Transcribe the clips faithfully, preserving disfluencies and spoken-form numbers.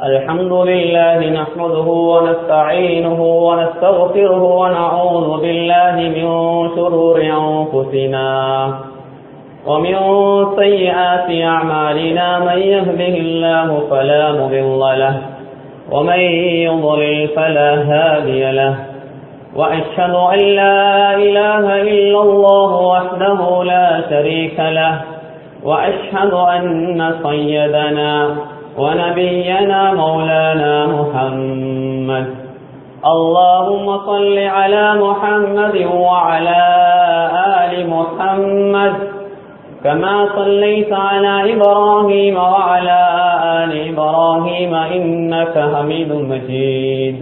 الحمد لله نحمده ونستعينه ونستغفره ونعوذ بالله من شرور أنفسنا ومن سيئات أعمالنا من يهده الله فلا مضل له ومن يضلل فلا هادي له وأشهد أن لا إله إلا الله وحده لا شريك له وأشهد أن سيدنا ونبينا مولانا محمد اللهم صل على محمد وعلى آل محمد كما صليت على إبراهيم وعلى آل إبراهيم إنك حميد مجيد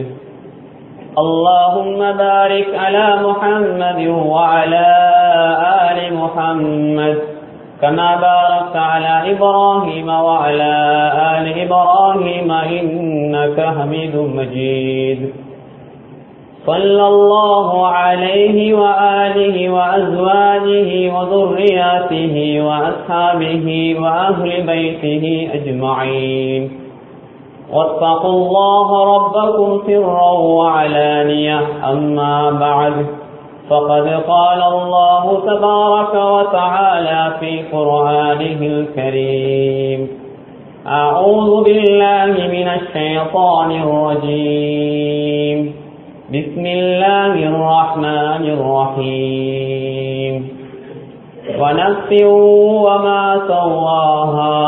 اللهم بارك على محمد وعلى آل محمد كما باركت على إبراهيم وعلى آل إبراهيم إنك حميد مجيد صلى الله عليه وآله وأزواجه وذرياته وأصحابه وأهل بيته أجمعين واتقوا الله ربكم سرا وعلانية أما بعد فقد قال الله تبارك وتعالى في قرآنه الكريم أعوذ بالله من الشيطان الرجيم بسم الله الرحمن الرحيم ونفس وما سواها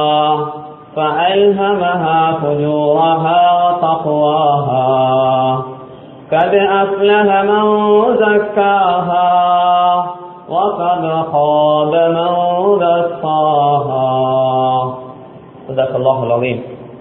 فألهمها فجورها وتقواها قد أفلح من زكاها وقد خاب من دساها صدق الله العظيم.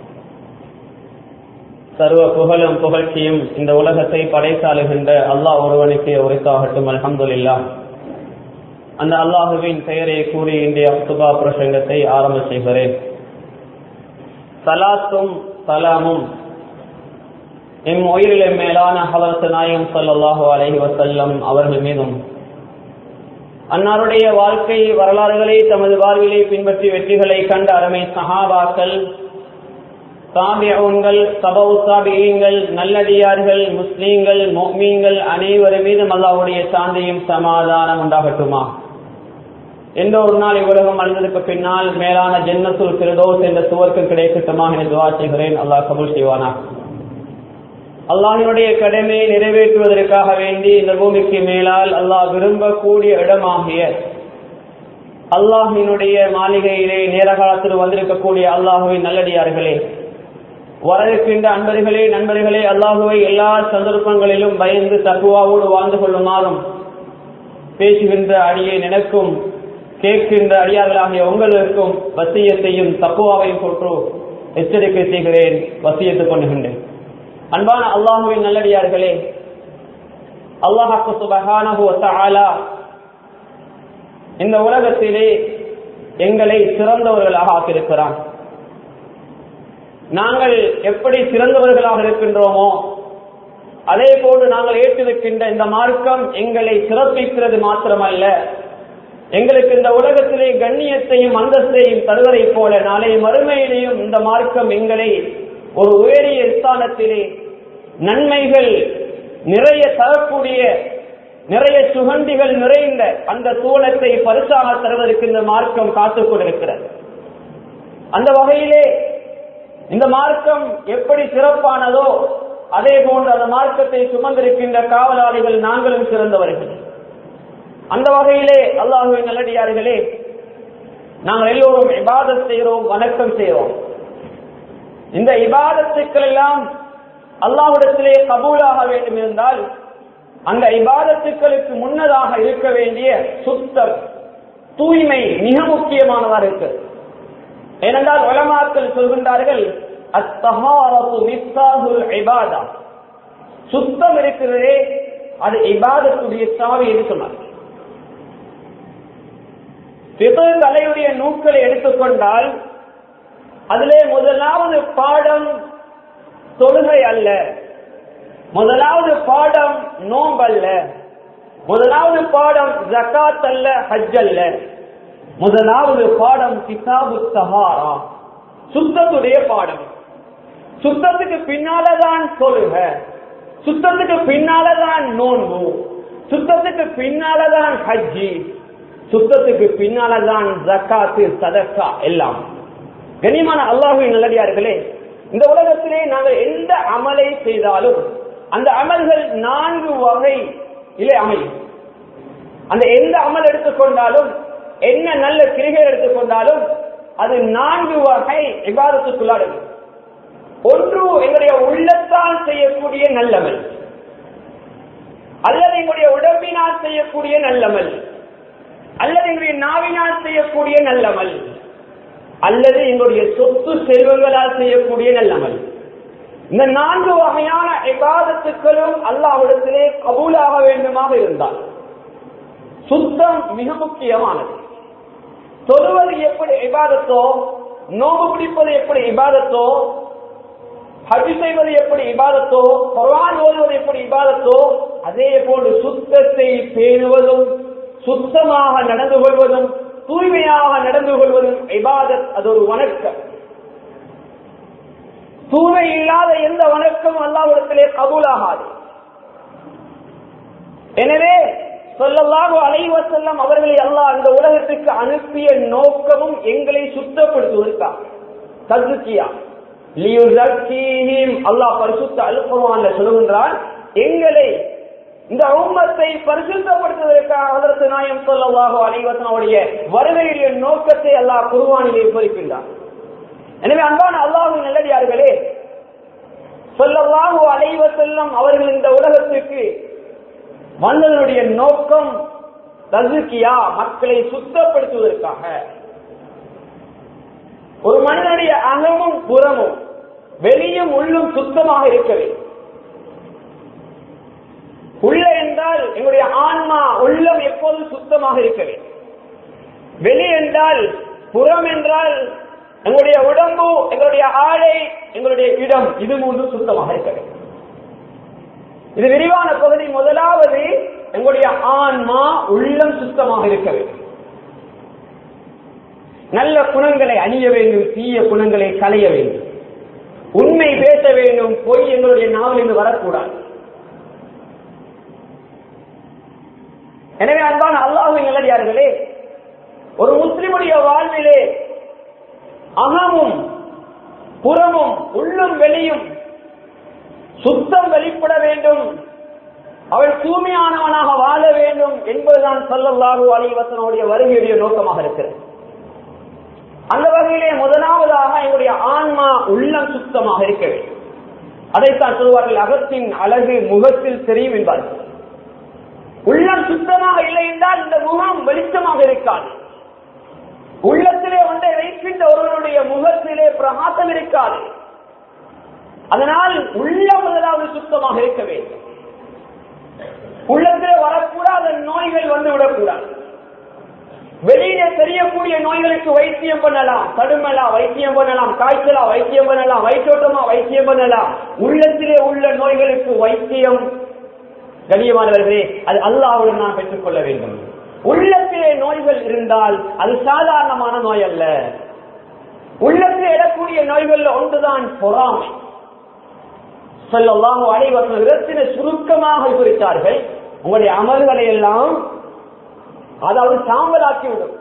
சர்வ புகழும் புகழ்ச்சியும் இந்த உலகத்தை படைத்தாளுகின்ற அல்லாஹ் ஒருவனுக்கு உரித்தாகட்டும். அல்ஹம்துலில்லாஹ். அந்த அல்லாஹுவின் பெயரை கூறி இன்றைய குத்பா பிரசங்கத்தை ஆரம்ப செய்கிறேன். சலாத்தும் சலாமும் எம் உயிரிலே மேலான ஹதரத் நாயகம் ஸல்லல்லாஹு அலைஹி வஸல்லம் அவர்கள் மீதும், அன்னாருடைய வாழ்க்கை வரலாறுகளை தமது வாழ்விலே பின்பற்றி வெற்றிகளை கண்ட அருமை சஹாபாக்கள், தாபிஊன்கள், தபவு தாபிஈன்கள், நல்லடியார்கள், முஸ்லீம்கள், முஃமின்கள் அனைவர் மீதும் அல்லாஹ்வுடைய சாந்தியும் சமாதானம் உண்டாகட்டுமா. எந்த ஒரு நாள் இவ்வுலகம் அழிந்ததற்கு பின்னால் மேலான ஜன்னத்துல் ஃபிர்தௌஸ் என்ற சுவர்க்கம் கிடைக்கட்டுமா என துஆ செய்கிறேன். அல்லாஹ் கபூல் செய்வானா. அல்லாஹ்வினுடைய கடமையை நிறைவேற்றுவதற்காக வேண்டி இந்த பூமிக்கு மேலால் அல்லாஹ் விரும்பக்கூடிய இடமாகிய அல்லாஹ்வினுடைய மாளிகையிலே நேர காலத்தில் வந்திருக்கக்கூடிய அல்லாஹுவின் நல்லடியார்களே, வரவிருக்கின்ற அன்பர்களே, நண்பர்களே, அல்லாஹுவை எல்லா சந்தர்ப்பங்களிலும் பயந்து தக்வாவோடு வாழ்ந்து கொள்ளுமாறும் பேசுகின்ற அடியை நினைக்கும் கேட்கின்ற அடியார்களாகிய உங்களுக்கும் வசியத்தையும் தக்வாவையும் போன்று எச்சரிக்கை செய்கிறேன், வசியத்து பண்ணுகின்றேன். அன்பான அல்லாஹுவின் நல்லடியார்களே, அல்லாஹ் சுப்ஹானஹு வ தஆலா இந்த உலகத்திலே எங்களை சிறந்தவர்களாக ஆக்கியிருக்கிறான். நாங்கள் எப்படி சிறந்தவர்களாக இருக்கின்றோமோ அதே போன்று நாங்கள் ஏற்றிருக்கின்ற இந்த மார்க்கம் எங்களை சிறப்பிக்கிறது மாத்திரமல்ல, எங்களுக்கு இந்த உலகத்திலே கண்ணியத்தையும் அந்தஸ்தையும் தருவதை போல நாளை மறுமையிலேயும் இந்த மார்க்கம் எங்களை ஒரு உயரிய ஸ்தானத்திலே நன்மைகள் நிறைய தரக்கூடிய, நிறைய சுகண்டிகள் நிறைந்த அந்த சூழத்தை பரிசாக தருவதற்கு இந்த மார்க்கம் காத்துக் கொண்டிருக்கிறது. அந்த வகையிலே இந்த மார்க்கம் எப்படி சிறப்பானதோ அதே போன்று அந்த மார்க்கத்தை சுமந்திருக்கின்ற காவலாளிகள் நாங்களும் சிறந்தவர்கள். அந்த வகையிலே அல்லாஹ்வின் நல்லடியார்களே, நாங்கள் எல்லோரும் இபாதத் செய்கிறோம், வணக்கம் செய்கிறோம். இந்த இபாதத்துக்கள் எல்லாம் அல்லாஹ்விடத்திலே கபூலாக வேண்டும் இருந்தால் அந்த இபாதத்துக்களுக்கு முன்னதாக இருக்க வேண்டிய சுத்தம், தூய்மை மிக முக்கியமானதாக இருக்கு. ஏனென்றால் உலமாக்கள் சொல்கின்றார்கள், அத்தஹாரத்து மிஃப்தாஹுல் இபாதா, சுத்தம் இருக்கிறதே அது இபாதத்துடைய சாவி என்று சொன்னார். ஃபிக்ஹ் கலையுடைய நூல்களை எடுத்துக்கொண்டால் அதிலே முதலாவது பாடம் தொழுகை அல்ல, முதலாவது பாடம் நோம்பல்ல, முதலாவது பாடம் ஜகாத் அல்ல, ஹஜ் அல்ல, முதலாவது பாடம் கிதாபு தஹாரா, சுத்தத்துடைய பாடம். சுத்தத்துக்கு பின்னாலதான் தொழுக, சுத்தத்துக்கு பின்னாலதான் நோன்பு, சுத்தத்துக்கு பின்னாலதான் ஹஜ்ஜி, சுத்தத்துக்கு பின்னாலதான் ஜக்காத்து சதக்கா எல்லாம். கனிமான அல்லாஹ்வின் நல்லடியார்களே, இந்த உலகத்திலே நாங்கள் எந்த அமலை செய்தாலும் அந்த அமல்கள் நான்கு வகை இல்லை அமையும். அந்த எந்த அமல் எடுத்துக்கொண்டாலும், என்ன நல்ல கிரிகை எடுத்துக்கொண்டாலும் அது நான்கு வகை இபாதத்துக்குள்ளானது. ஒன்று எங்களுடைய உள்ளத்தால் செய்யக்கூடிய நல்லமல், அல்லது எங்களுடைய உடம்பினால் செய்யக்கூடிய நல்லமல், அல்லது எங்களுடைய நாவினால் செய்யக்கூடிய நல்லமல், அல்லது எங்களுடைய சொத்து செல்வங்களால் செய்யக்கூடிய நல்லமல். இந்த நான்கு வகையான இபாதத்துக்களும் அல்லாஹ்விடத்திலே கபூலாக வேண்டுமாக இருந்தால் சுத்தம் மிக முக்கியமானது. தொழுவது எப்படி இபாதத்தோ, நோன்பு பிடிப்பது எப்படி இபாதத்தோ, ஹஜ் செய்வது எப்படி இபாதத்தோ, குர்ஆன் ஓதுவது எப்படி இபாதத்தோ, அதே போன்று சுத்தத்தை பேணுவதும் சுத்தமாக நடந்து கொள்வதும் தூய்மையாக நடந்து கொள்வதும் இபாதத். அது ஒரு வணக்கம். தூய்மை இல்லாத எந்த வணக்கம் அல்லாஹ்விடத்திலே கபூலாகாது. எனவே ஸல்லல்லாஹு அலைஹி வஸல்லம் அவர்களை அல்லாஹ் இந்த உலகத்துக்கு அனுப்பிய நோக்கமும் எங்களை சுத்தப்படுத்துவதற்காக. தஸ்கியா லியுஸக்கீஹிம், அல்லாஹ் பரிசுத்த அல் குர்ஆன்ல சொல்லுகிறான், எங்களை இந்த உம்மத்தை பரிசுத்தப்படுத்துவதற்காக ஹஜ்ரத் நாயகம் ஸல்லல்லாஹு அலைஹி வஸல்லம் அவருடைய வருகையுடைய நோக்கத்தை அல்லாஹ் குர்ஆனிலே விவரிக்கின்றான். எனவே அன்பான அல்லாஹ்வின் நல்லடியார்களே, ஸல்லல்லாஹு அலைஹி வஸல்லம் அவர்கள் இந்த உலகத்துக்கு வந்ததனுடைய நோக்கம் தஸ்கியா, மக்களை சுத்தப்படுத்துவதற்காக. ஒரு மனிதனுடைய அகமும் புறமும் வெளியும் உள்ளும் சுத்தமாக இருக்கவே. உள்ள என்றால் எங்களுடைய ஆன்மா உள்ளம் எப்போதும் சுத்தமாக இருக்கவே. வெளி என்றால் புறம் என்றால் எங்களுடைய உடம்பு, எங்களுடைய ஆடை, எங்களுடைய இடம், இது மூன்றும் சுத்தமாக இருக்கவே. இது விரிவான பகுதி. முதலாவது எங்களுடைய ஆன்மா உள்ளம் சுத்தமாக இருக்க வேண்டும். நல்ல குணங்களை அணிய வேண்டும், தீய குணங்களை களைய வேண்டும், உண்மை பேச வேண்டும், பொய் எங்களுடைய நாவிலிருந்து வரக்கூடாது. எனவே அன்பான அல்லாஹ்வின் நல்லடியார்களே, ஒரு முஸ்லிமுடைய வாழ்விலே அகமும் புறமும் உள்ளும் வெளியும் சுத்தம் வெளிப்பட வேண்டும், அவள் தூய்மையானவனாக வாழ வேண்டும் என்பதுதான் ஸல்லல்லாஹு அலைஹி வஸல்லம் வருகையுடைய நோக்கமாக இருக்கிறது. அந்த வகையிலே முதலாவதாக எங்களுடைய ஆன்மா உள்ளம் சுத்தமாக இருக்க வேண்டும். அதைத்தான் சொல்வார்கள், அகத்தின் அழகு முகத்தில் தெரியும் என்பார்கள். உள்ளம் சுத்தமாக இல்லை என்றால் இந்த முகம் வெளிச்சமாக இருக்காது. உள்ளத்திலே ஒன்றை வைக்கின்ற ஒருவருடைய முகத்திலே பிரகாசம் இருக்காது. அதனால் உள்ள முதலாவது சுத்தமாக இருக்க வேண்டும். உள்ளத்திலே வரக்கூடாத நோய்கள் வந்து விடக்கூடாது. வெளியிலே தெரியக்கூடிய நோய்களுக்கு வைத்தியம் பண்ணலாம், தடுமலா வைத்தியம் பண்ணலாம், காய்ச்சலா வைத்தியம் பண்ணலாம், வயிற்றோட்டமா வைத்தியம் பண்ணலாம். உள்ளத்திலே உள்ள நோய்களுக்கு வைத்தியம் கண்ணியமானவர்களே அது அல்லாஹ்வுடன் நாம் பெற்றுக் கொள்ள வேண்டும். உள்ளத்திலே நோய்கள் இருந்தால் அது சாதாரணமான நோய் அல்ல. உள்ளத்திலே எழக்கூடிய நோய்கள் ஒன்றுதான் பொறாமை. ஸல்லல்லாஹு அலைஹி வஸல்லம் சுருக்கமாக விவரித்தார்கள், உங்களுடைய அமல்களை எல்லாம் அதாவது சாம்பலாக்கி விடும்.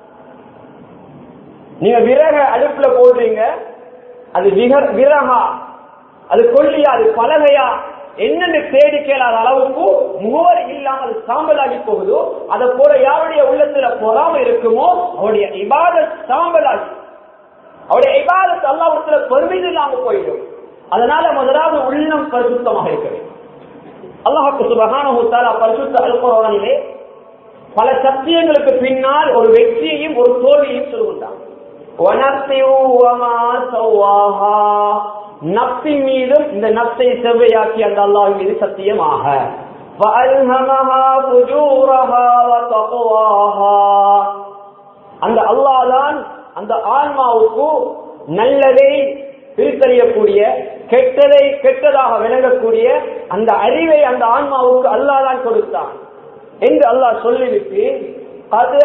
நீங்க விறக அடுப்புல போடுறீங்க, அது விறகா, அது கொல்லியா, அது பலகையா, என்னென்னு தேடி கேளாத அளவுக்கு முகவர் இல்லாமல் அது சாம்பலாகி போகுதோ, அதை போல யாருடைய உள்ளத்துல பொறாமை இருக்குமோ அவருடைய இபாதத் சாம்பலாகி, அவருடைய இபாதத் அல்லாஹ்வுடைய பெருமை இல்லாம போயிடும். அதனால முதலாவது உள்ளம் பரிசுத்தமாக இருக்க வேண்டும். அல்லாஹ் சுப்ஹானஹு வ தஆலா பரிசுத்த அல் குர்ஆனிலே பல சத்தியங்களுக்கு பின்னால் ஒரு வெற்றியையும் ஒரு தோல்வியையும் சொல்லுகிறார். நப்சின் மீதும் இந்த நப்சை செவ்வையாக்கி அந்த அல்லாஹ் மீது சத்தியமாக அந்த அல்லாஹ் தான் அந்த ஆன்மாவுக்கு நல்லதை பிரித்தறியக்கூடிய, கெட்டதை கெட்டதாக விளங்கக்கூடிய அந்த அறிவை அந்த ஆன்மாவுக்கு அல்லாஹ் தான் கொடுத்தான் என்று அல்லாஹ் சொல்லிவிட்டு, அது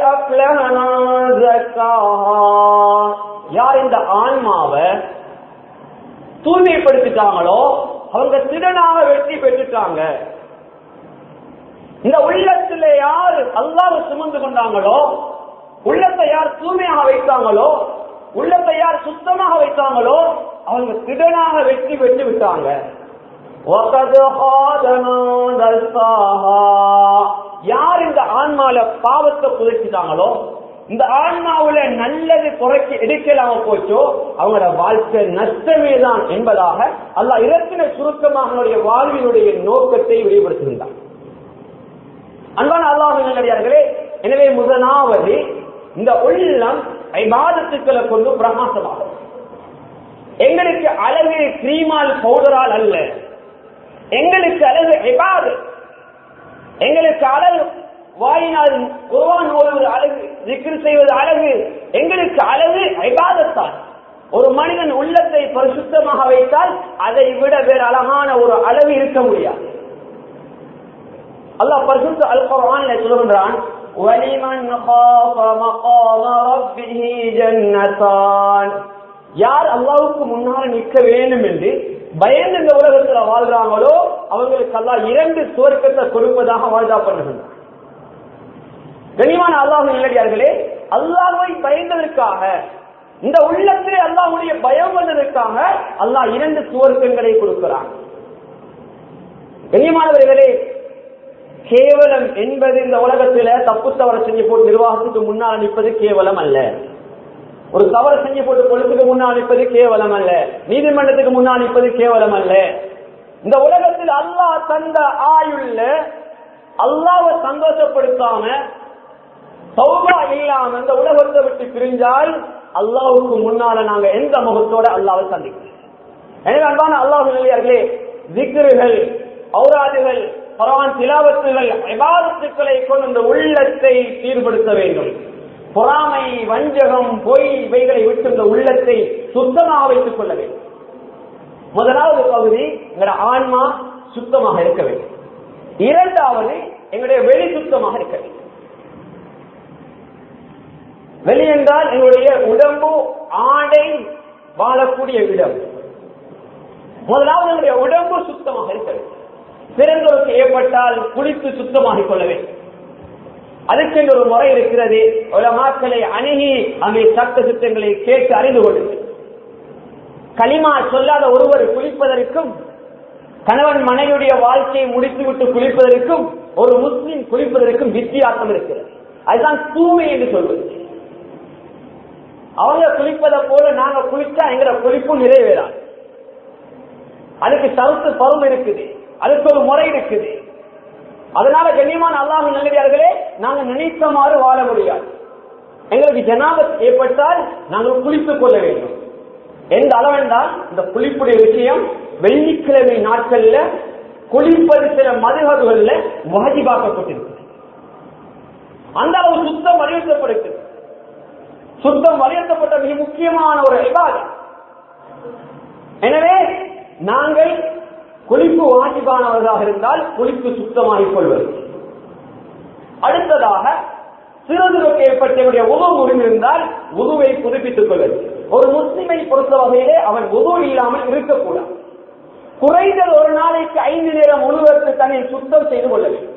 யார் இந்த ஆன்மாவை தூய்மைப்படுத்திட்டாங்களோ அவங்க திடனாக வெற்றி பெற்றுட்டாங்க. இந்த உள்ளத்துல யார் அல்லாஹ் சுமந்து கொண்டாங்களோ, உள்ளத்தை யார் தூய்மையாக வைத்தாங்களோ, உள்ளத்தை யார் சுத்தமாக வைத்தாங்களோ அவங்க திடனாக வெற்றி பெற்று விட்டாங்க. யார் இந்த ஆன்மால பாவத்தை புதைச்சிட்டாங்களோ, இந்த ஆன்மாவுல நல்லது குறைச்சி எடுக்கலாம போச்சோ அவங்களோட வாழ்க்கை நஷ்டமே தான் என்பதாக அல்லாஹ் இறக்கின சுருக்கமாக வாழ்வினுடைய நோக்கத்தை வெளிப்படுத்துகின்றார். அன்பான அல்லாஹ்வின் நல்லடியார்களே, எனவே முதலாவது இந்த உள்ளம் இபாதத்துக்களை கொண்டு பிரகாசமாகும். எங்களுக்கு அழகு கிரீமால் பவுடரால் அல்ல, எங்களுக்கு அழகு இபாதத், எங்களுக்கு அழகு வாயினால் குர்ஆன் ஓதுவது அழகு, திக்ர் செய்வது அழகு, எங்களுக்கு அழகு இபாதத்தான். ஒரு மனிதன் உள்ளத்தை பரிசுத்தமாக வைத்தால் அதை விட வேறு அழகான ஒரு அழகு இருக்க முடியாது. அல்லாஹ் பரிசுத்த அல் குர்ஆன்ல சொல்றான், வலிமன் காஃப மகாம ரப்பிஹி ஜன்னதான். யார் அல்லாஹ்வுக்கு முன்னால் நிற்க வேண்டும் என்று பயந்து இந்த உலகத்தில் வாழ்றாங்களோ அவங்களுக்கு அல்லாஹ் இரண்டு சுவர்க்கத்தை கொடுப்பதாக வாய்தா பண்ணுகின்றார். கனிமான அல்லாஹ்வின் நல்லடியார்களே, அல்லாஹ்வை பயந்ததற்காக, இந்த உள்ளத்திலே அல்லாஹ்வுடைய பயம் வந்ததற்காக அல்லாஹ் இரண்டு சுவர்க்கங்களை கொடுக்கிறான். கனிமானவர்களே, கேவலம் என்பது இந்த உலகத்தில தப்பு தவறு செஞ்சு போட்டு நிர்வாகத்துக்கு முன்னால் நிற்பது கேவலம் அல்ல. ஒரு தவறு செஞ்சு போட்டு பொழுதுக்கு முன்னால் நிற்பது கேவலம் அல்ல. நீதிமன்றத்துக்கு முன்னால் நிற்பது கேவலம் அல்ல. இந்த உலகத்தில் அல்லாஹ் தந்த ஆயுள்ள அல்லாஹ்வை சந்தோஷப்படுத்தாம தௌபா இல்லாம இந்த உலகத்தை விட்டு பிரிஞ்சால் அல்லாஹ்வுக்கு முன்னால நாங்க எந்த முகத்தோட அல்லாஹ்வை சந்திக்கிறோம். எனவே அன்பான அல்லாஹ்வின் நல்லடியார்களே, திக்ருகள், ஔராதுகள், குர்ஆன் திலாவத்துகள், இபாதத்துக்களை கொண்டு இந்த உள்ளத்தை சீர்படுத்த வேண்டும். பொறாமை, வஞ்சகம், பொய் இவைகளை விட்டு இந்த உள்ளத்தை சுத்தமாக வைத்துக் கொள்ள வேண்டும். முதலாவது பகுதி எங்களுடைய ஆன்மா சுத்தமாக இருக்க வேண்டும். இரண்டாவது எங்களுடைய வெளி சுத்தமாக இருக்க வேண்டும். வெளி என்றால் எங்களுடைய உடம்பு, ஆடை, வாழக்கூடிய இடம். முதலாவது எங்களுடைய உடம்பு சுத்தமாக இருக்க வேண்டும். பிறந்தோருக்கு ஏற்பட்டால் குளித்து சுத்தமாக கொள்ள வேண்டும். அதுக்கென்று ஒரு முறை இருக்கிறது. உலமாக்களை அணுகி அங்கே சட்ட சித்தங்களை கேட்டு அறிந்து கொள்ளுங்கள். களிமா சொல்லாத ஒருவர் குளிப்பதற்கும், கணவன் மனைவியுடைய வாழ்க்கையை முடித்துவிட்டு குளிப்பதற்கும், ஒரு முஸ்லிம் குளிப்பதற்கும் வித்தியாசம் இருக்கிறது. அதுதான் தூய்மை என்று சொல்வது. அவங்க குளிப்பதை போல நாங்க குளிச்சா எங்கிற குளிப்பு நிறைவேறாது. அதுக்கு சவுத்து பருவம் இருக்குது, அதுக்கு ஒரு முறை இருக்குது. அதனால கண்ணியமான அல்லாஹ்வின் நல்லடியார்களே, நாங்க நினைத்தமாறு வாழ முடியாது. எங்களுக்கு ஜனாபத் ஏற்பட்டால் நாங்கள் குளித்துக் கொள்ள வேண்டும். எந்த அளவென்றால் இந்த குளிப்புடைய விஷயம் வெள்ளிக்கிழமை நாட்கள்ல குளிப்பது சில மதுஹப்கள்ல வாஜிபாக்கப்பட்டிருக்கு. அந்த அளவு சுத்தம் வலியுறுத்தப்படுகிறது. சுத்தம் வலியுறுத்தப்பட்ட மிக முக்கியமான ஒரு இபாதத். எனவே நாங்கள் குளிப்பு வாஜிபானவர்களாக இருந்தால் குளிப்பு சுத்தமாகிக் கொள்வது. அடுத்ததாக சிறுதுக்கு ஏற்பட்டவருடைய உதவு முடிந்திருந்தால் உதுவை புதுப்பித்துக் கொள்வது. ஒரு முஸ்லிமை பொறுத்த வகையிலே அவன் உது இல்லாமல் இருக்கக்கூடாது. குறைந்தது ஒரு நாளைக்கு ஐந்து நேரம் உழுவதற்கு தன்னை சுத்தம் செய்து கொள்ள வேண்டும்.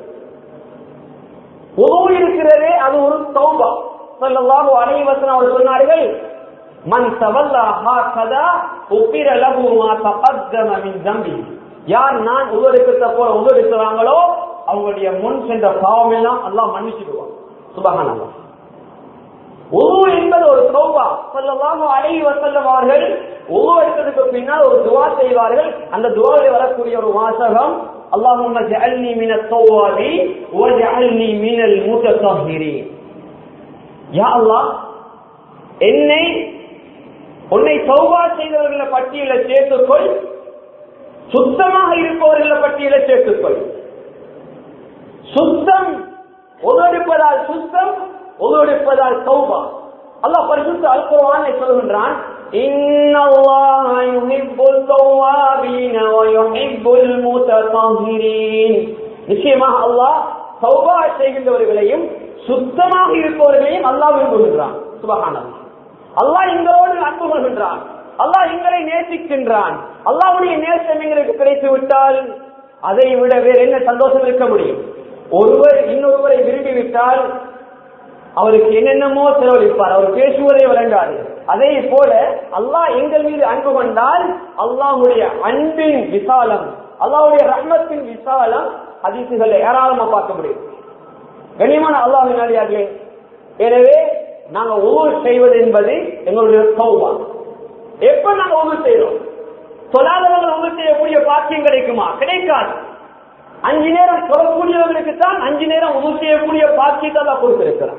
உது இருக்கிறதே அது ஒரு தௌபா. ஸல்லல்லாஹு அலைஹி வஸல்லம் அவர்கள் சொன்னார்கள், மன் தவல்லா ஹாகதா உபிர லஹு மா தகத்தம மின் ذنبி. யார் நான் உதடுக்கத்தை போல உதடுக்கிறாங்களோ அவங்களுடைய முன் சென்ற பாவம் எல்லாம் அல்லாஹ் மன்னிச்சிடுவான். சுப்ஹானல்லாஹ். உது என்பது ஒரு தௌபா. ஸல்லல்லாஹு அலைஹி வஸல்லம் அவர்கள் உது எடுத்ததுக்கு பின்னால் ஒரு துஆ செய்வார்கள். அந்த துஆவில் வரக்கூடிய ஒரு வாசகம், அல்லாஹும்ம ஜஅல்னி மினத் தவ்வாபீன் வஜஅல்னி மினல் முத்தஹஹிரீன். யா அல்லாஹ், என்னை உன்னை தௌபா செய்தவர்களை பட்டியலை சேர்த்துக்கொள், சுத்தமாக இருப்பவர்களை பட்டியலை சேர்த்துக்கொள். சுத்தம் உதடுப்பதால் சுத்தம், உதடுப்பதால் தௌபா. அல்லாஹ் பரிசுத்த அல் குர்ஆனை சொல்கின்றான், இன்னல்லாஹ யுஹிப்புல் தவ்வாபீன வ யுஹிப்புல் முத்தஹஹிரீன். நிச்சயமாக அல்லாஹ் தௌபா செய்கின்றவர்களையும் சுத்தமாக இருப்பவர்களையும் அல்லாஹ் விரும்புகின்றான். சுப்ஹானல்லாஹ். அல்லாஹ் எங்களோடு அன்பு கொள்கின்றான். அல்லாஹ் எங்களை நேசிக்கின்றான். அல்லாஹ்வுடைய நேசம் எங்களுக்கு கிடைத்து விட்டால் அதை விட வேறு என்ன சந்தோஷம் இருக்க முடியும்? ஒருவர் இன்னொருவரை விரும்பிவிட்டால் அவருக்கு என்னென்னமோ செலவழிப்பார், அவர் பேசுவதே விளங்காது. அதே போல அல்லாஹ் எங்கள் மீது அன்பு கொண்டால் அல்லாஹ்வுடைய அன்பின் விசாலம், அல்லாஹ்வுடைய ரஹ்மத்தின் விசாலம் ஹதீசுகளை ஏராளமா பார்க்க முடியும். கண்ணியமான அல்லாஹ்வின் அடியார்களே, எனவே நாங்க உது செய்வது என்பது எங்களுடைய தௌபா. எப்ப நாங்க உது செய்யறோம்? சொல்லாதவர்கள் உது செய்யக்கூடிய பாக்கியம் கிடைக்குமா? கிடைக்காது. அஞ்சு நேரம் சொல்லக்கூடியவர்களுக்கு தான் அஞ்சு நேரம் உது செய்யக்கூடிய பாக்கியத்தை தான் கொடுத்திருக்கிறார்.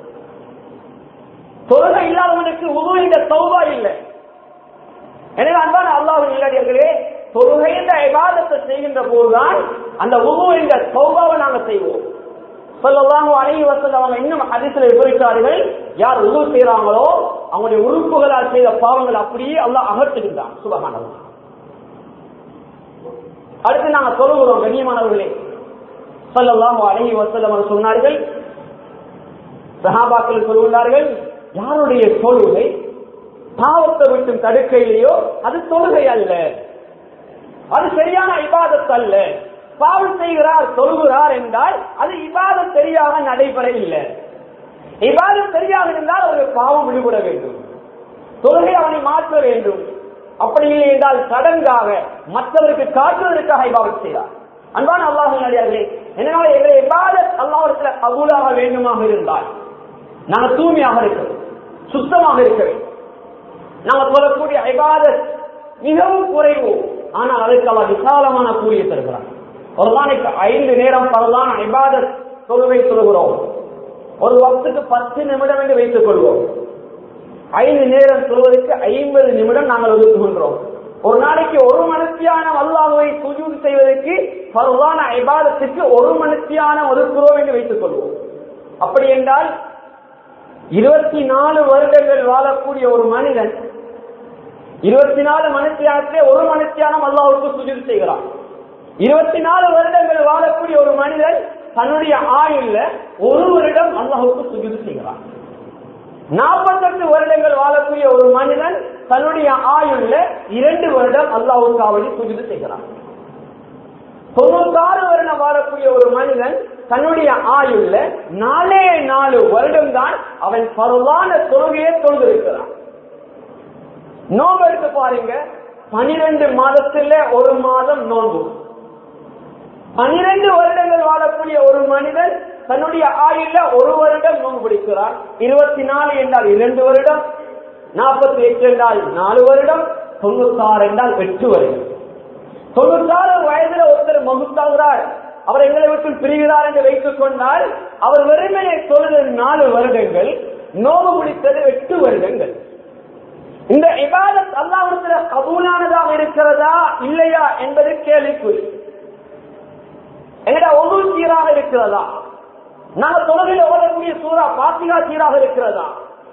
தொழுகை இல்லாதவனுக்கு உது என்ற தௌபா இல்லை. எனவே அன்பான அல்லாஹ்வின் நல்லடியார்களே, தொழுகை என்ற இபாதத்தை செய்கின்ற போதுதான் அந்த உது என்ற தௌபாவை நாங்க செய்வோம். ஸல்லல்லாஹு அலைஹி வஸல்லம் அவங்க இன்னும் ஹதீஸ்ல விவரித்தார்கள், யார் உது செய்றாங்களோ அவங்களுடைய உறுப்புகளால் செய்த பாவங்கள் அப்படியே அல்லாஹ் அகற்றுகின்றான். சுப்ஹானல்லாஹ். அடுத்து நாங்க சொல்லுகிறோம் கண்ணியமானவர்களே, ஸல்லல்லாஹு அலைஹி வஸல்லம் அவர்கள் சொன்னார்கள், சஹாபாக்கள் சொல்லுகிறார்கள், யாருடைய தொழுகை பாவத்தை விட்டு தடுக்கையிலேயோ அது தொழுகை அல்ல, அது சரியான இபாதத் அல்ல. பாவம் செய்கிறார் தொழுகிறார் என்றால் அது இபாதத் சரியாக நடைபெற இல்லை. இபாதத் சரியாக இருந்தால் ஒரு பாவம் விடுபட வேண்டும், தொழுகை அவனை மாற்ற வேண்டும். அப்படி இல்லை என்றால் சடங்காக மற்றவருக்கு காட்டுவதற்காக இபாதத் செய்கிறார். அன்பான அல்லாஹ்வின் அடியார்களே, எனவே எங்களுடைய இபாதத் அல்லாஹ்விடத்தில் கபூலாக வேண்டுமாக இருந்தால் நாங்கள் தூய்மையாக இருக்க வேண்டும், சுத்தமாக இருக்க வேண்டும். நாங்கள் சொல்லக்கூடிய இபாதத் மிகவும் குறைவு, ஆனால் அதற்கு அல்லாஹ் விசாலமான கூலியை தருகிறார். ஒரு நாளைக்கு ஐந்து நேரம் பரவான இபாதத் தொழுகை சொல்கிறோம். ஒரு வக்துக்கு பத்து நிமிடம் என்று வைத்துக் கொள்வோம். ஐந்து நேரம் சொல்வதற்கு ஐம்பது நிமிடம் நாங்கள் ஒதுக்குகின்றோம். ஒரு நாளைக்கு ஒரு மணித்தியானம் அல்லாஹ்வை சுஜூத் செய்வதற்கு பரவான இபாதத்துக்கு ஒரு மணித்தியானம் ஒதுக்குறோம் என்று வைத்துக் கொள்வோம். அப்படி என்றால் இருபத்தி நாலு வருடங்கள் வாழக்கூடிய ஒரு மனிதன் இருபத்தி நாலு மணித்தியானத்திலே ஒரு மணித்தியானம் அல்லாஹ்வுக்கு சுஜூத் செய்கிறான். இருபத்தி நாலு வருடங்கள் வாழக்கூடிய ஒரு மனிதன் தன்னுடைய ஆயுள்ல ஒரு வருடம் அல்லாஹ்வுக்கு சுஜூத் செய்கிறான். நாற்பத்தெட்டு வருடங்கள் வாழக்கூடிய ஒரு மனிதன் தன்னுடைய ஆயுள்ல இரண்டு வருடம் அல்லாஹ்வுக்காக சுஜூத் செய்கிறான். தொண்ணூத்தாறு வருடம் வாழக்கூடிய ஒரு மனிதன் தன்னுடைய ஆயுள்ல நாலே நாலு வருடம் தான் அவன் பரவான தொழுகையை தொழுதிருக்கிறான். நோன்பு எடுத்து பாருங்க, பனிரெண்டு மாதத்துல ஒரு மாதம் நோன்பு. பனிரெண்டு வருடங்கள் வாழக்கூடிய ஒரு மனிதன் தன்னுடைய ஆயுள்ல ஒரு வருடம் நோன்பு பிடிக்கிறார். இருபத்தி நாலு என்றால் இரண்டு வருடம், நாற்பத்தி எட்டு என்றால் நாலு வருடம், தொண்ணூத்தி ஆறு என்றால் எட்டு வருடம். தொண்ணூத்தாறு வயதுல ஒருத்தர் மகுத்தாகிறார், அவர் எங்களை விட்டு பிரிகிறார் என்று வைத்துக் கொண்டால் அவர் வெறுமையை தொழுது நாலு வருடங்கள், நோன்பு பிடித்தது எட்டு வருடங்கள். இந்த இபாதத் அல்லாஹ்விடத்தில் கபூலானதாக இருக்கிறதா இல்லையா என்பது கேள்விக்குறி. எங்கட ஒது சீராக இருக்கிறதா? நாங்க தொழுகையில் ஓடக்கூடிய சூரா பாத்திகா சீராக இருக்கிறதா?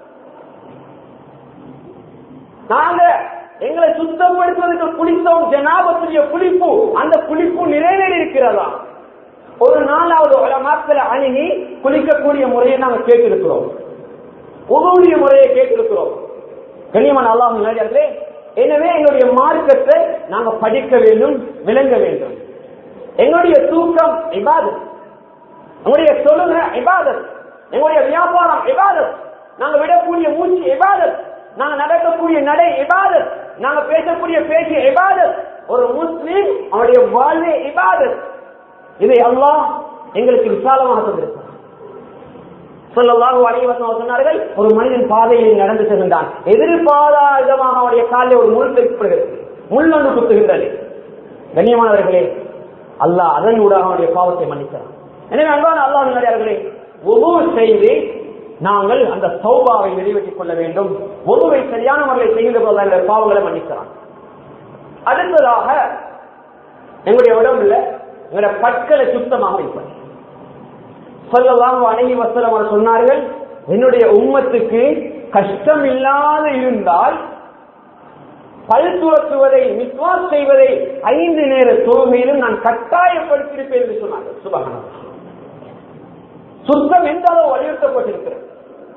நாங்க எங்களை சுத்தப்படுத்துவதற்கு குளித்தோம், ஜனாபத்துடைய குளிப்பு, அந்த குளிப்பு நிறைவேறி இருக்கிறதா? ஒரு நாலாவது உலமாக்களை அணுகி குளிக்கக்கூடிய முறையை நாங்கள் கேட்டிருக்கிறோம், உதவுடைய முறையை கேட்டிருக்கிறோம். கண்ணியமான அல்லாஹ்வின் நல்லடியார்களே, எனவே எங்களுடைய மார்க்கத்தை நாங்க படிக்க வேண்டும், விளங்க வேண்டும். எங்களுடைய தூக்கம் இபாதத், எங்களுடைய தொழுகை இபாதத், எங்களுடைய வியாபாரம் இபாதத், நாங்க விடக்கூடிய மூச்சு இபாதத், நாங்க நடக்கக்கூடிய நடை இபாதத், நாங்க பேசக்கூடிய பேச்சு இபாதத். ஒரு முஸ்லிம் அவருடைய வாழ்வே இபாதத். இதை அல்லாஹ் எங்களுக்கு விசாலமாக தந்திருக்கிறார். ஸல்லல்லாஹு அலைஹி வஸல்லம் சொன்னார்கள், ஒரு மனிதன் பாதையில் நடந்து செல்கின்றான், எதிர்பாராதமாக அவருடைய காலில் ஒரு முள் தென்படுகிறது, முள் ஒன்று குத்துகின்றது. கண்ணியமானவர்களே, அல்லாஹ் அதன் ஊடாக அவருடைய பாவத்தை மன்னிக்கிறான். எனவே அன்பான அல்லாஹ்வின் நல்லடியார்களே, வுது செய்து நாங்கள் அந்த தௌபாவை நிறைவேற்றிக் கொள்ள வேண்டும். வுதுவை சரியான முறையில் செய்கின்ற போது அந்த பாவங்களை மன்னிக்கிறான். அடுத்ததாக எங்களுடைய உடம்புல எங்களுடைய பற்களை சுத்தமாக வைப்பது. ஸல்லல்லாஹு அலைஹி வஸல்லம் அவர்கள் சொன்னார்கள், என்னுடைய உம்மத்துக்கு கஷ்டம் இல்லாத இருந்தால் பல் துலக்குவதை, மிஸ்வாக் செய்வதை ஐந்து நேர தொழுகையிலும் நான் கட்டாயப்படுத்தியிருப்பேன் என்று சொன்னார்கள். சுப்ஹானல்லாஹ். சுத்தம் எந்த அளவு வலியுறுத்தப்பட்டிருக்கிறது.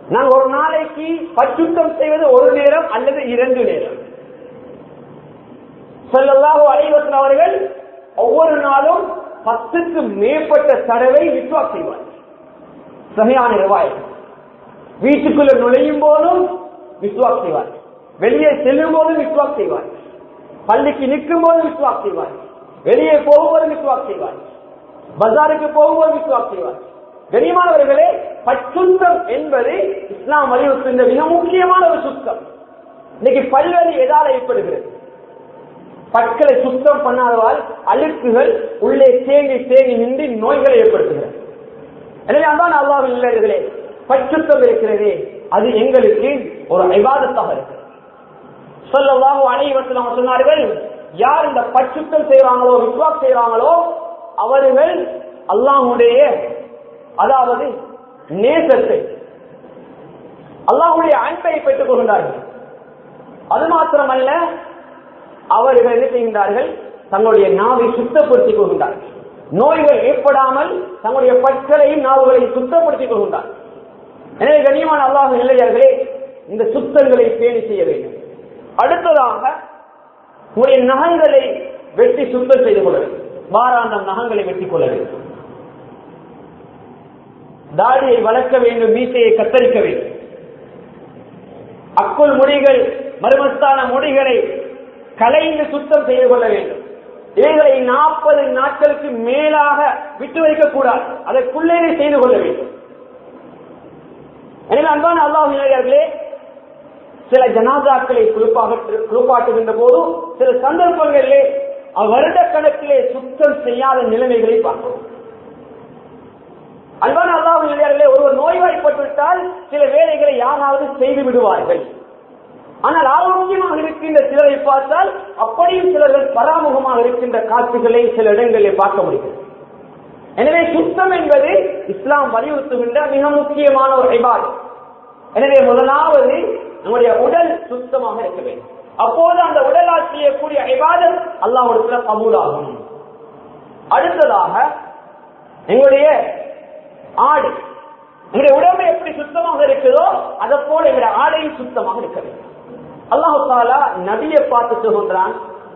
நாங்கள் ஒரு நாளைக்கு பச்சுத்தம் செய்வது ஒரு நேரம் அல்லது இரண்டு நேரம். ஸல்லல்லாஹு அலைஹி வஸல்லம் அவர்கள் ஒவ்வொரு நாளும் பத்துக்கு மேற்பட்ட தடவை மிஸ்வாக் செய்வார். சஹீஹான ரிவாயத். வீட்டுக்குள்ள நுழையும் போதும் மிஸ்வாக் செய்வார், வெளியே செல்லும் போதும் மிஸ்வாக் செய்வார், பள்ளிக்கு நிற்கும் போது மிஸ்வாக் செய்வார், வெளியே போகும்போது மிஸ்வாக் செய்வார், பஜாருக்கு போகும்போது மிஸ்வாக் செய்வார். கனிமானவர்களே, பச்சுத்தம் என்பது இஸ்லாம் வலியுறுத்துகின்ற மிக முக்கியமான ஒரு சுத்தம். இன்னைக்கு பல்வலி எதால் ஏற்படுகிறது? பற்களை சுத்தம் பண்ணாதவால் அழுக்குகள் உள்ளே தேங்கி தேங்கி நின்று நோய்களை ஏற்படுத்துகிறது. எனவே அதான் அல்லாஹ்வின் இல்லைகளே, பச்சுத்தம் இருக்கிறதே அது எங்களுக்கு ஒரு இபாதத்தாக இருக்கு. ஸல்லல்லாஹு அலைஹி வஸல்லம் சொன்னார்கள், யார் இந்த பச்சுத்தம் செய்யறாங்களோ, விஸ்வாஸ் செய்யறாங்களோ, அவர்கள் அல்லாஹ்வுடைய அதாவது நேசத்தை, அல்லாஹ்வுடைய அன்பை பெற்றுக் கொள்கிறார்கள். அது மாத்திரமல்ல, அவர்கள் என்ன செய்கின்றார்கள்? தங்களுடைய நாவை சுத்தப்படுத்திக் கொள்கின்றார்கள். நோய்கள் ஏற்படாமல் தங்களுடைய பற்களையும் நாவுகளையும் சுத்தப்படுத்திக் கொள்கின்றார்கள். எனவே கண்ணியமான அல்லாஹ்வின் நல்லடியார்களே, இந்த சுத்தங்களை பேணி செய்ய வேண்டும். அடுத்ததாக உங்களுடைய நகங்களை வெட்டி சுத்தம் செய்து கொள்ள வேண்டும். வாராந்தம் நகங்களை வெட்டிக் கொள்ள வேண்டும். தாடியை வளர்க்க வேண்டும், மீசையை கத்தரிக்க வேண்டும். அக்குள் முடிகள், மர்மஸ்தான முடிகளை கலைந்து சுத்தம் செய்து கொள்ள வேண்டும். இவைகளை நாற்பது நாட்களுக்கு மேலாக விட்டு வைக்கக்கூடாது, அதற்குள்ளே செய்து கொள்ள வேண்டும். எனவே அன்பான அல்லாஹ்வின் நல்லடியார்களே, சில ஜனாசாக்களை குளிப்பாட்டுகின்ற போது சில சந்தர்ப்பங்களிலே வருட கணக்கிலே சுத்தம் செய்யாத நிலைமைகளை பார்க்கிறோம். அன்பான அல்லாஹ்வின் நல்லடியார்களே, ஒருவர் நோய்வாய்ப்பட்டுவிட்டால் சில வேலைகளை யாராவது செய்து விடுவார்கள். ஆனால் ஆரோக்கியமாக இருக்கின்ற சிலரை பார்த்தால் அப்படியும் சிலர்கள் பராமுகமாக இருக்கின்ற காட்சிகளை சில இடங்களில் பார்க்க முடிகிறது. எனவே சுத்தம் என்பது இஸ்லாம் வலியுறுத்துகின்ற மிக முக்கியமான ஒரு இபாதத். எனவே முதலாவது நம்முடைய உடல் சுத்தமாக இருக்க வேண்டும். அப்போது அந்த உடலால் செய்யக்கூடிய இபாதத் அல்லாஹ்விடத்தில் கபூலாகும். அடுத்ததாக எங்களுடைய ஆடை, எங்களுடைய உடம்பு எப்படி சுத்தமாக இருக்குதோ அதை போல எங்களுடைய ஆடையும் சுத்தமாக இருக்க வேண்டும். அல்லாஹ் தஆலா நபியை பார்த்து சொல்கிறான்,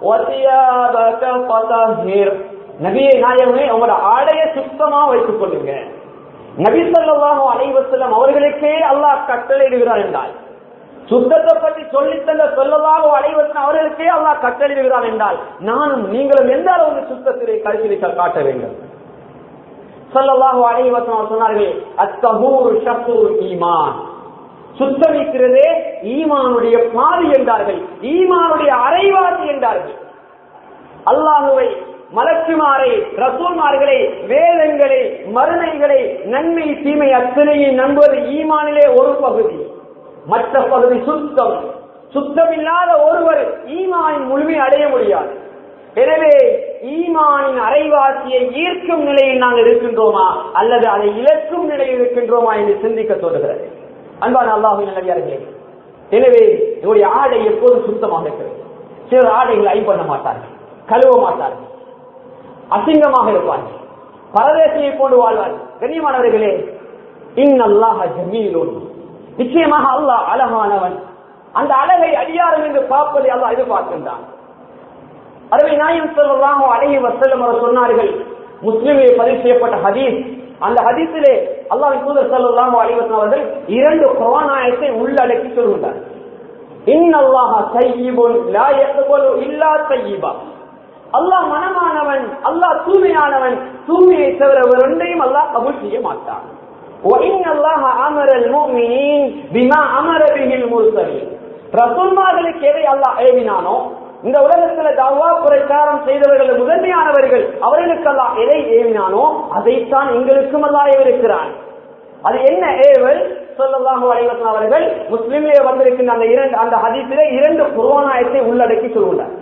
நபியே நாயகமே, உங்களோட ஆடையை சுத்தமா வைத்துக் கொள்ளுங்க. நபி ஸல்லல்லாஹு அலைஹி வஸல்லம் அவர்களுக்கே அல்லாஹ் கட்டளையிடுகிறார் என்றால், சுத்தத்தை பற்றி சொல்லி தந்த ஸல்லல்லாஹு அலைஹி வஸல்லம் அவர்களுக்கே அல்லாஹ் கட்டளையிடுகிறார் என்றால், நானும் நீங்களும் எந்த அளவுக்கு சுத்தத்திலே கருத்திலே காட்ட வேண்டும். ஸல்லல்லாஹு அலைஹி வஸல்லம் சொன்னார்கள், அத்-தஹூரு ஷத்ருல் ஈமான், சுத்தமிக்கிறதே ஈமானுடைய பாதி என்றார்கள், ஈமானுடைய அரைவாசி என்றார்கள். அல்லாஹுவை, மலக்குமாரை, ரசூல்மார்களை, வேதங்களை, மறுமைகளை, நன்மை தீமை அத்தனையை நம்புவது ஈமானிலே ஒரு பகுதி. மற்ற பகுதி சுத்தம். சுத்தமில்லாத ஒருவர் ஈமானின் முழுமை அடைய முடியாது. எனவே ஈமானின் அரைவாசியை ஈர்க்கும் நிலையில் நாங்கள் இருக்கின்றோமா அல்லது அதை இழக்கும் நிலையில் இருக்கின்றோமா என்று சிந்திக்க தோன்றுகிறது. அன்பான அல்லாஹ்வின் நல்லடியார்களே, எனவே என்னுடைய ஆடை எப்போது சுத்தமாக இருக்கிறது. சிலர் ஆடைகளை ஐ பண்ண மாட்டார்கள், கழுவ மாட்டார்கள், அசிங்கமாக இருப்பார்கள், பரதேசியை போன்று வாழ்வார்கள். கண்ணியமானவர்களே, இன்னல்லாஹ ஜமீலுன், நிச்சயமாக அல்லாஹ் அழகானவன். அந்த அழகை அடியாரம் என்று பார்ப்பதை அல்லாஹ் எதிர்பார்க்கின்றான். அருமை நாயகம் ஸல்லல்லாஹு அலைஹி வஸல்லம் அவர் சொன்னார்கள், முஸ்லிமிலே பதிவு செய்யப்பட்ட ஹதீஸ். அந்த ஹதீஸிலே அல்லாஹ்வின் தூதர் ஸல்லல்லாஹு அலைஹி வஸல்லம் அவர்கள் இரண்டு குர்ஆன் ஆயத்தை உள்ளடக்கி சொல்கிறார். இன்னல்லாஹ தய்யிபுன் லா யக்பலு இல்லா தய்யிபா, அல்லாஹ் மனமானவன், அல்லாஹ் தூய்மையானவன், தூய்மையை தவிர வேறு ஒன்றையும் அல்லாஹ் கபூல் செய்ய மாட்டான். வ இன்னல்லாஹ அமரல் முஃமினீன் பிமா அமர பிஹில் முர்ஸலீன், ரசூல்மார்களுக்கு எதை அல்லாஹ் ஏவினானோ, இந்த உலகத்தில் தஅவா பிரச்சாரம் செய்தவர்கள் முதன்மையானவர்கள், அவர்களுக்கு அல்லாஹ் எதை ஏவினானோ அதைத்தான் எங்களுக்கும் அல்லாஹ் ஏவிருக்கிறான். அது என்ன ஏவல்? ஸல்லல்லாஹு அலைஹி வஸல்லம் அவர்கள் முஸ்லிமிலே வந்திருக்கின்ற அந்த இரண்டு அந்த ஹதீஸிலே இரண்டு குர்ஆன் ஆயத்தை உள்ளடக்கி சொல்கிறார்.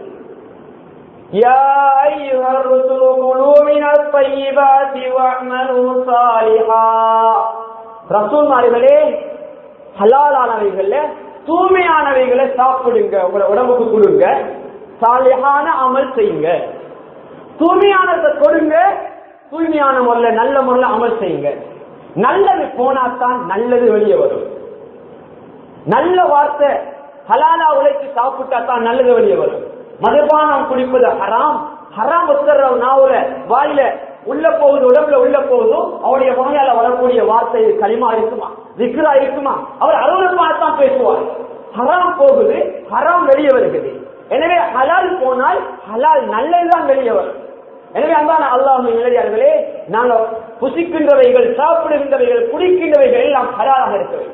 யா அய்யுஹர் ருசுலு குலூ மினத் தய்யிபாத்தி வஅமலு ஸாலிஹா, ரசூல்மார்களே ஹலாலானவைகள தூய்மையானவைகளை சாப்பிடுங்க, உங்க உடம்புக்கு கொடுங்க, சாலிஹான அமல் செய்யுங்க. தூய்மையானதை கொடுங்க, தூய்மையான முறையில் நல்ல முறையில் அமல் செய்யுங்க. நல்லது போனாத்தான் நல்லது வெளியே வரும். நல்ல வார்த்தை ஹலாலா உழைத்து சாப்பிட்டா தான் நல்லது வெளியே வரும். மதுபானம் குடிப்பது ஹராம். ஹராம் ஒத்தர நாவுல வாயில உள்ள போகுது, உடம்புல உள்ள போகுதோ அவருடைய வாயால வரக்கூடிய வார்த்தை களிமா இருக்குமா, திக்ரா இருக்குமா? அவர் அருவருப்பாகத்தான் பேசுவார். ஹராம் போகுது, ஹராம் வெளியே வருகிறது. எனவே ஹலால் போனால் ஹலால் நல்லதுதான் வெளியே வரும். எனவே அன்பான அல்லாஹ்வின் நல்லடியார்களே, நாங்கள் புசிக்கின்றவைகள், சாப்பிடுகின்றவைகள், குடிக்கின்றவைகள் எல்லாம் ஹலாலாக இருக்க வேண்டும்.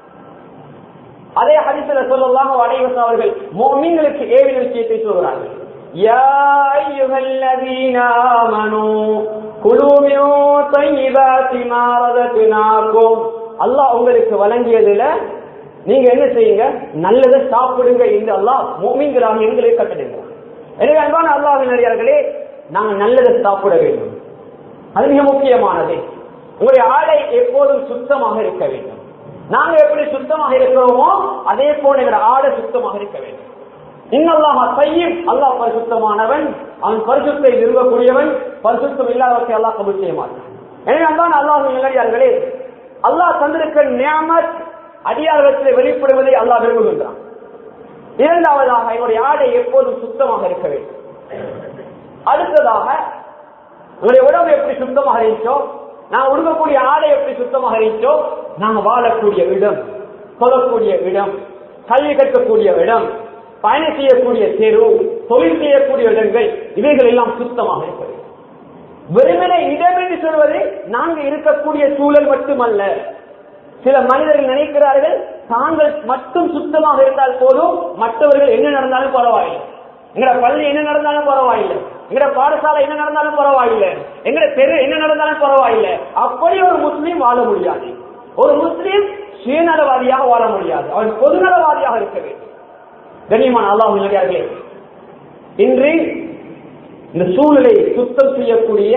அதே ஹதீஸ்ல ஸல்லல்லாஹு அலைஹி வஸல்லம் அவர்கள் முஃமின்களுக்கு ஏவின விஷயத்தை சொல்கிறார்கள். யா அய்யுஹல்லதீன ஆமனூ குலூ மின் தையிபாத்தி மா ரஸக்னாகும். அல்லாஹ் உங்களுக்கு வழங்கியதுல நீங்க என்ன செய்யுங்க, நல்லதை சாப்பிடுங்க என்று அல்லாஹ் முஃமின்களாக எங்களை கட்டளையிடுகிறார். எனவே அன்பான அல்லாஹ்வின் நல்லடியார்களே, நாங்கள் நல்லதை சாப்பிட வேண்டும். அது மிக முக்கியமானது. உங்களுடைய ஆடை எப்போதும் சுத்தமாக இருக்க வேண்டும். நாங்க எப்படி சுத்தமாக இருக்கிறோமோ அதே போல எங்களுடைய ஆடை சுத்தமாக இருக்க வேண்டும். இன்னல்லாஹ் தய்யிப், அல்லாஹ் பரிசுத்தமானவன், அவன் பரிசுத்தை நிறுவக்கூடியவன். பரிசுத்தம் இல்லாதவற்றை அல்லாஹ் கபூல் செய்ய மாட்டான். எனவே அன்பான அல்லாஹ்வின் நல்லடியார்களே, அல்லாஹ் தந்திருக்கிற நிஅமத் அடியார்களிடத்தில் வெளிப்படுவதை அல்லாஹ் விரும்புகின்றான். இரண்டாவதாக என்னுடைய ஆடை எப்போதும் சுத்தமாக இருக்க வேண்டும். அடுத்ததாக உங்களுடைய உடம்பு எப்படி சுத்தமாக இருந்துச்சோ, நாங்கள் உடுக்கக்கூடிய ஆடை எப்படி சுத்தமாக இருந்துச்சோ, நாங்கள் வாழக்கூடிய இடம், சொல்லக்கூடிய இடம், கல்வி கற்கக்கூடிய இடம், பயணம் செய்யக்கூடிய தெரு, தொழில் செய்யக்கூடிய இடங்கள், இவைகள் எல்லாம் சுத்தமாக இருக்க வேண்டும். வெறுமனே இடம் என்று சொல்வது நாங்கள் இருக்கக்கூடிய சூழல் மட்டுமல்ல. சில மனிதர்கள் நினைக்கிறார்கள் தாங்கள் மட்டும் சுத்தமாக இருந்தால் போதும், மற்றவர்கள் என்ன நடந்தாலும் பரவாயில்லை, எங்கட பள்ளி என்ன நடந்தாலும் பரவாயில்லை, எங்கட பாடசாலை என்ன நடந்தாலும் பரவாயில்லை, எங்கட தெரு என்ன நடந்தாலும் பரவாயில்லை. அப்படி ஒரு முஸ்லீம் வாழ முடியாது. ஒரு முஸ்லீம் சுயநலவாதியாக வாழ முடியாது. அவன் பொதுநலவாதியாக இருக்க வேண்டும். கண்ணியமான அல்லாஹ்வின் நல்லடியார்களே, இன்று இந்த சூழலை சுத்தம் செய்யக்கூடிய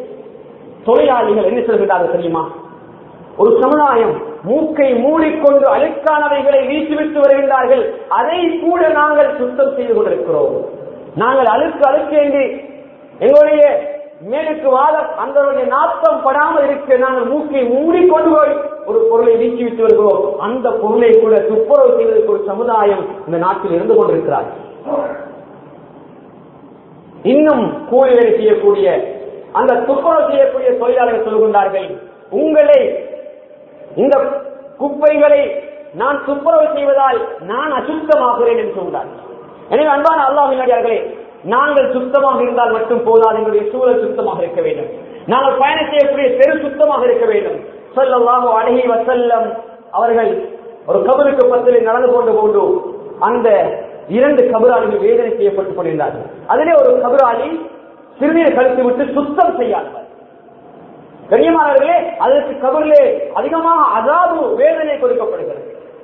தொழிலாளிகள் என்ன சொல்கிறார்கள் தெரியுமா? ஒரு சமுதாயம் மூக்கை மூடிக்கொண்டு அழுக்கானவைகளை வீசிவிட்டு வருகின்றார்கள். அதை கூட நாங்கள் சுத்தம் செய்து கொண்டிருக்கிறோம். நாங்கள் அழுக்கு அழுக்கு என்று எங்களுடைய மேலுக்கு வாழ அந்த நாட்டம் படாமல் இருக்க நாங்கள் மூக்கை மூடிக்கொண்டு போய் ஒரு பொருளை வீசிவிட்டு வருகிறோம். அந்த பொருளை கூட துப்புரவு செய்வதற்கு ஒரு சமுதாயம் இந்த நாட்டில் இருந்து கொண்டிருக்கிறார். இன்னும் கூலி வேலை செய்யக்கூடிய அந்த துப்புரவு செய்யக்கூடிய தொழிலாளர்கள் சொல்கின்றார்கள், உங்களை இந்த குப்பைகளை நான் துப்புரவு செய்வதால் நான் அசுத்தமாகிறேன் என்று சொன்னார்கள். எனவே அன்பான அல்லாஹ்வின் நல்லடியார்களே, நாங்கள் சுத்தமாக இருந்தால் மட்டும் போதாது, எங்களுடைய சூழல் சுத்தமாக இருக்க வேண்டும். நாங்கள் பயணம் செய்யக்கூடிய தெரு சுத்தமாக இருக்க வேண்டும். ஸல்லல்லாஹு அலைஹி வஸல்லம் அவர்கள் ஒரு கபருக்கு பக்கத்தில் நடந்து கொண்டு கொண்டு அந்த இரண்டு கபராளிகள் வேதனை செய்யப்பட்டுக் கொண்டிருந்தார்கள். அதிலே ஒரு கபராளி சிறுநீர் கழித்து விட்டு சுத்தம் செய்யாதவர். கண்ணியமானவர்களே, அதற்கு கபரிலே அதிகமாக அதாபு வேதனை கொடுக்கப்படுகிறது.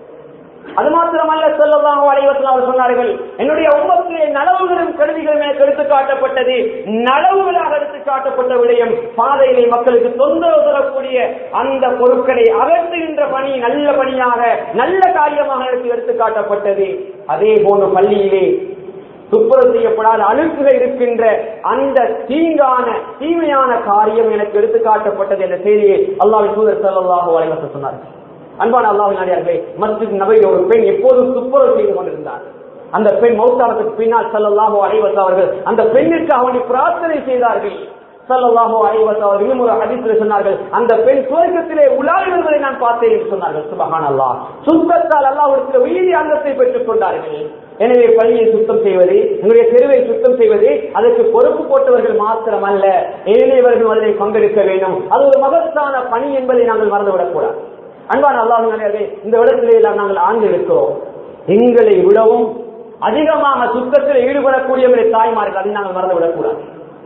அது மாத்திரமல்ல, ஸல்லல்லாஹு அலைஹி வஸல்லம் அவர்கள் சொன்னார்கள், என்னுடைய உம்மத்திலே நலவுகளும் கருவிகளும் எனக்கு எடுத்து காட்டப்பட்டது. நலவுகளாக எடுத்து காட்டப்பட்ட விடயம் பாதையிலே மக்களுக்கு தொந்தரவு தரக்கூடிய அந்த பொருட்களை அகற்றுகின்ற பணி நல்ல பணியாக, நல்ல காரியமாக எனக்கு எடுத்து காட்டப்பட்டது. அதே போன்று பள்ளியிலே துப்புரவு செய்யப்படாத அழுக்குகள் இருக்கின்ற அந்த தீங்கான தீமையான காரியம் எனக்கு எடுத்து காட்டப்பட்டது என்ற செய்தியை அல்லாஹ்வின் தூதர் ஸல்லல்லாஹு அலைஹி வஸல்லம் சொன்னார்கள். அன்பான அல்லாஹ்வின் நல்லடியார்களே, மஸ்ஜித் நபவியில் ஒரு பெண் எப்போதும் துப்புரவு செய்து கொண்டிருந்தார். அந்த பெண் மௌத்தானதுக்கு பின்னால் ஸல்லல்லாஹு அலைஹி வஸல்லம் அவர்கள் அந்த பெண்ணிற்கு அவனை பிரார்த்தனை செய்தார்கள். ஸல்லல்லாஹு அலைஹி வஸல்லம் அவர்கள் ஒரு ஹதீஸிலே சொன்னார்கள், அந்த பெண் சுவர்க்கத்திலே உலாவி வருவதை நான் பார்த்தேன் என்று சொன்னார்கள். சுப்ஹானல்லாஹ், சுத்தத்தால் அல்லாஹ்விடத்தில் உயரிய அந்தஸ்தை பெற்றுக் கொண்டார்கள். எனவே பள்ளியை சுத்தம் செய்வது, எங்களுடைய தெருவை சுத்தம் செய்வது அதற்கு பொறுப்பு போட்டவர்கள் மாத்திரமல்ல, ஏழையவர்கள் அதிலே பங்கெடுக்க வேண்டும். அது ஒரு மகத்தான பணி என்பதை நாங்கள் மறந்துவிடக் கூடாது. அன்பான அல்லாஹ்வின் நல்லடியார்களே, இந்த இடத்திலே எல்லாம் நாங்கள் ஆண்கள் இருக்கிறோம். எங்களை விடவும் அதிகமாக சுத்தத்தில் ஈடுபடக்கூடியவர்களை தாய்மார்கள், அதை நாங்கள் மறந்துவிடக் கூடாது.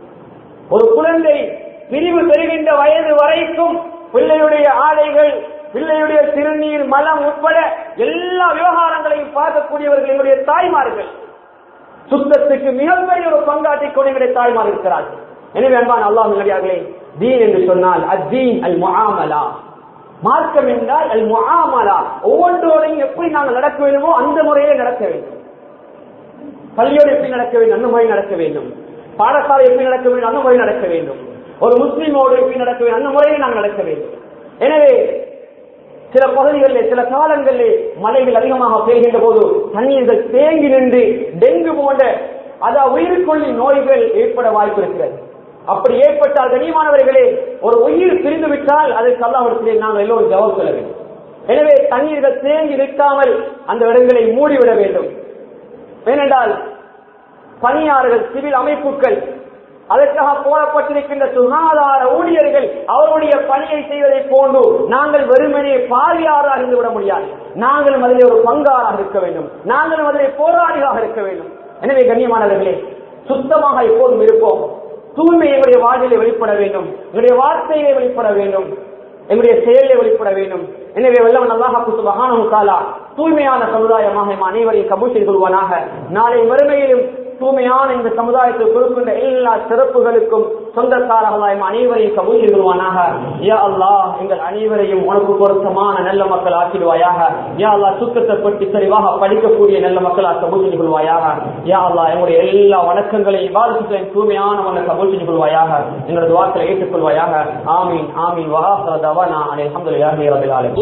ஒரு குழந்தை பிரிவு பெறுகின்ற வயது வரைக்கும் பிள்ளையுடைய ஆடைகள், பிள்ளையுடைய சிறுநீர், மலம் உட்பட எல்லா விவகாரங்களையும் பார்க்கக்கூடியவர்கள் எங்களுடைய தாய்மார்கள். சுத்தத்துக்கு மிகப்பெரிய ஒரு பங்காற்றிக் கொண்டு எங்களுடைய தாய்மார் இருக்கிறார்கள். எனவே அன்பான அல்லாஹ்வின் நல்லடியார்களே, தீன் என்று சொன்னால் அத்தீன் அல் முஆமலா, மார்க்கம் என்றால் அல் முஆமலா, ஒவ்வொன்றோடையும் எப்படி நாங்கள் நடக்க வேண்டுமோ அந்த முறையிலே நடக்க வேண்டும். பள்ளியோடு எப்படி நடக்க வேண்டும் அந்த முறை நடக்க வேண்டும். பாடசாலை எப்படி நடக்க வேண்டும் அந்த முறை நடக்க வேண்டும். ஒரு முஸ்லீமோடு எப்படி நடக்க வேண்டும் அந்த முறையில் நாங்கள் நடக்க வேண்டும். எனவே சில பகுதிகளில் சில காலங்களிலே மழைகள் அதிகமாக பெய்கின்ற போது தண்ணீர்கள் தேங்கி நின்று டெங்கு போன்ற அதாவது உயிர்கொல்லி நோய்கள் ஏற்பட வாய்ப்பு இருக்கிறது. அப்படி ஏற்பட்டால் கண்ணியமானவர்களே, ஒரு உயிர் பிரிந்து விட்டால் அதற்கு அல்லாஹ்விடத்திலே நாங்கள் எல்லோரும் ஜவாப் சொல்ல வேண்டும். எனவே தண்ணீர்கள் தேங்கி நிற்காமல் அந்த இடங்களை மூடிவிட வேண்டும். ஏனென்றால் பணியாளர்கள், சிவில் அமைப்புகள், அதற்காக போடப்பட்டிருக்கின்ற சுகாதார ஊழியர்கள் அவருடைய பணியை செய்வதை போன்று நாங்கள் வெறுமனே பார்வையாளராக இருந்து விட முடியாது. நாங்களும் அதிலே ஒரு பங்காளாக இருக்க வேண்டும், நாங்களும் அதிலே போராளிகளாக இருக்க வேண்டும். எனவே கண்ணியமானவர்களே, சுத்தமாக எப்போதும் இருப்போம். தூய்மை எங்களுடைய வாழ்விலே வெளிப்பட வேண்டும், எங்களுடைய வார்த்தையிலே வெளிப்பட வேண்டும், எங்களுடைய செயலிலே வெளிப்பட வேண்டும். எனவே வல்லவன் அல்லாஹ் சுப்ஹானஹு வ தஆலா தூய்மையான சமுதாயமாக அனைவரையும் கபூல் செய்து கொள்வானாக. நாளை மறுமையிலும் தூய்மையான இந்த சமுதாயத்தில் கொடுக்கின்ற எல்லா சிறப்புகளுக்கும் சொந்தக்காரர்களாய் அனைவரையும் கபூல் செய்து கொள்வானாக. யா அல்லாஹ், எங்கள் அனைவரையும் உனக்கு பொருத்தமான நல்ல மக்கள் ஆக்கிடுவாயாக. யா அல்லாஹ், சுத்தத்தை பற்றி தெளிவாக படிக்கக்கூடிய நல்ல மக்களாக கபூல் செய்து கொள்வாயாக. யா அல்லாஹ், எங்களுடைய எல்லா வணக்கங்களையும் இபாதத்துகளையும் தூய்மையான மன்னர் கபூல் செய்து கொள்வாயாக. எங்களது வார்த்தையை ஏற்றுக்கொள்வாயாக. ஆமீன் ஆமீன். வ ஆகிரு தஅவானா அல்ஹம்துலில்லாஹி ரப்பில் ஆலமீன்.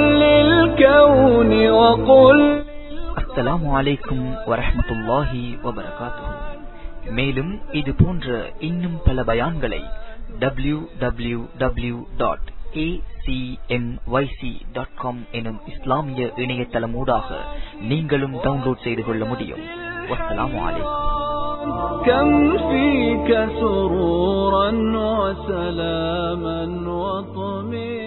அஸ்ஸலாமு அலைக்கும் வரஹ்மத்துல்லாஹி வபரகாத்துஹு. மேலும் இது போன்ற இன்னும் பல பயான்களை W W W dot A C M Y C dot com எனும் இஸ்லாமிய இணையதளம் ஊடாக நீங்களும் டவுன்லோட் செய்து கொள்ள முடியும். வஸ்ஸலாமு அலைக்கும். كم فيك سرورا وسلاما وطمئنا